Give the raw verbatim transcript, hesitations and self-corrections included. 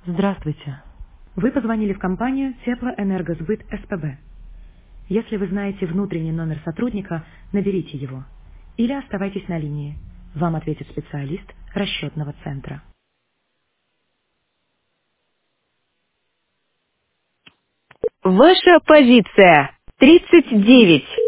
Здравствуйте. Вы позвонили в компанию Теплоэнергосбыт СПБ. Если вы знаете внутренний номер сотрудника, наберите его. Или оставайтесь на линии. Вам ответит специалист расчетного центра. Ваша позиция тридцать девять.